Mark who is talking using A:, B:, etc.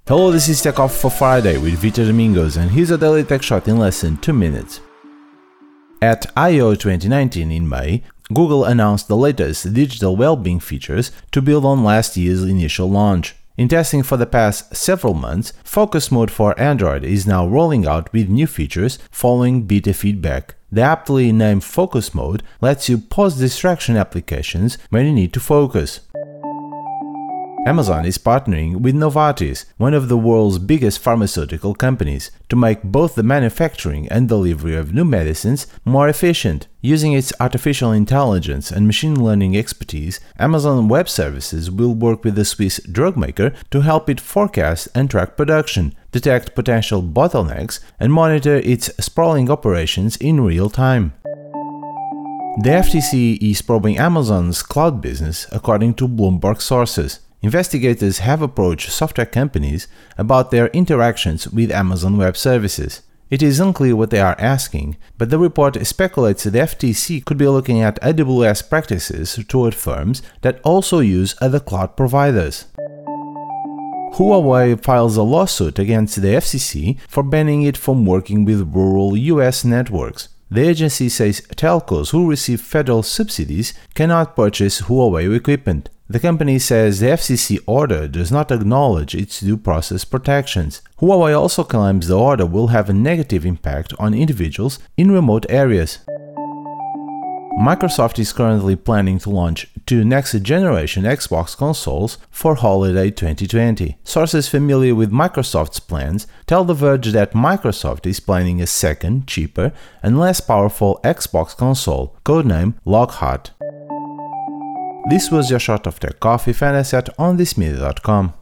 A: Hello, this is Tech Off for Friday with Vitor Domingos, and here's a daily tech shot in less than 2 minutes. At I/O 2019 in May, Google announced the latest digital well-being features to build on last year's initial launch. In testing for the past several months, Focus Mode for Android is now rolling out with new features following beta feedback. The aptly named Focus Mode lets you pause distraction applications when you need to focus. Amazon is partnering with Novartis, one of the world's biggest pharmaceutical companies, to make both the manufacturing and delivery of new medicines more efficient. Using its artificial intelligence and machine learning expertise, Amazon Web Services will work with the Swiss drug maker to help it forecast and track production, detect potential bottlenecks, and monitor its sprawling operations in real time. The FTC is probing Amazon's cloud business, according to Bloomberg sources. Investigators have approached software companies about their interactions with Amazon Web Services. It is unclear what they are asking, but the report speculates that the FTC could be looking at AWS practices toward firms that also use other cloud providers. Huawei files a lawsuit against the FCC for banning it from working with rural US networks. The agency says telcos who receive federal subsidies cannot purchase Huawei equipment. The company says the FCC order does not acknowledge its due process protections. Huawei also claims the order will have a negative impact on individuals in remote areas. Microsoft is currently planning to launch 2 next-generation Xbox consoles for holiday 2020. Sources familiar with Microsoft's plans tell The Verge that Microsoft is planning a second, cheaper, and less powerful Xbox console, codenamed Lockhart. This was your shot of Tech Coffee. Find us at onthismedia.com.